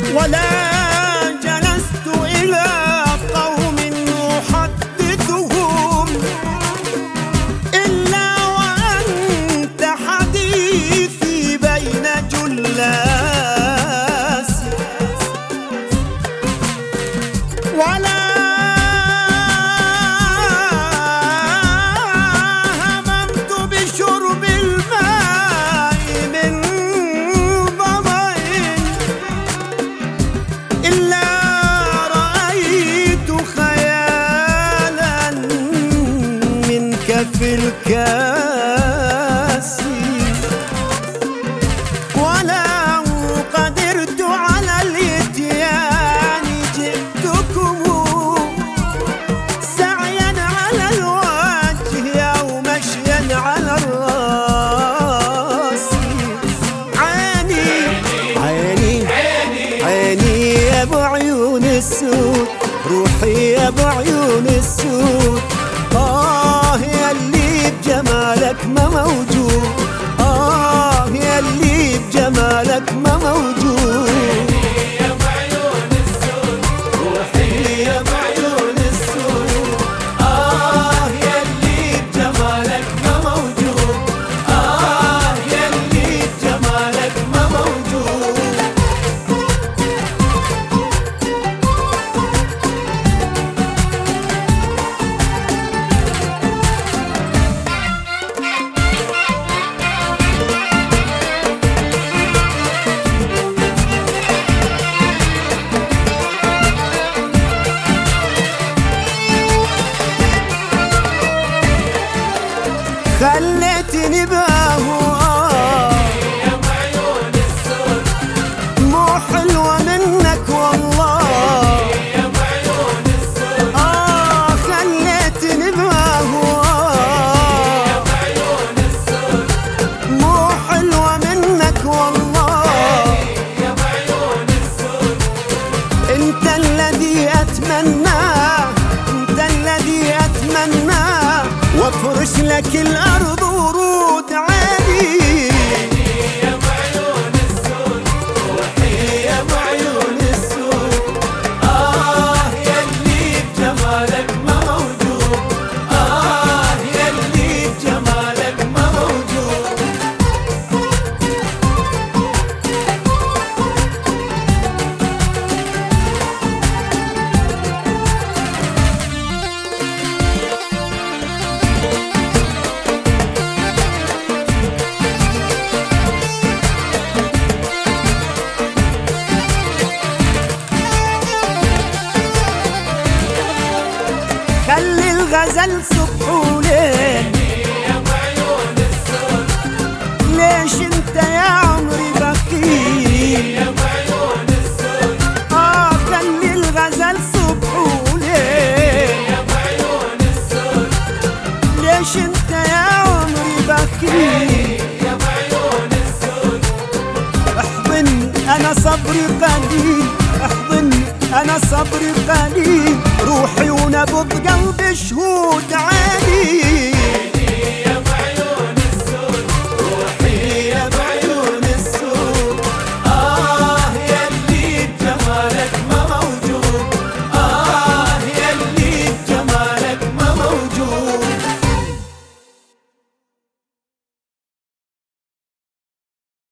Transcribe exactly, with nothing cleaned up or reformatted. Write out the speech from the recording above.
ولا جلست إلى قوم أحدثهم إلا وأنت حديثي بين جلاس، ولا هممت بشرب الماء من ظمأ إلا رأيت خيالا منك في الكاس، ولو قدرت على الإتيان جئتكم سعيا على الوجه أو مشيا على الراس. عيني عيني عيني يا ابو عيون السود، روحي يا ابو عيون السود، آه يا اللي بجمالك ما موجود، آه يا اللي بجمالك ما موجود. يا ابو عيون السود، روحي يا ابو عيون السود، آه يا اللي بجمالك ما موجود، آه يا اللي بجمالك ما موجود. خليتني بهواك يا ابو عيون السود، مو حلوة منك والله، يا ابو عيون السود، آه خليتني بهواك يا ابو عيون السود، مو حلوة منك والله. يا ابو عيون السود، انت الذي اتمناه، انت الذي اتمناه، وافرش لك الارض ورود عيني. يا ابو عيون السود، روحي يا ابو عيون السود، آه يا اللي بجمالك ما موجود، آه يا اللي بجمالك ما موجود. خلي الغزل صبح وليل، يا ابو عيون السود، ليش انت يا عمري بخيل؟ يا ابو عيون السود، اه خلي الغزل صبح وليل، يا ابو عيون السود، ليش انت يا عمري بخيل؟ يا ابو عيون السود، احضني انا صبري قليل، احضني انا صبري قليل، روحي ونبض قلبي شهود عين.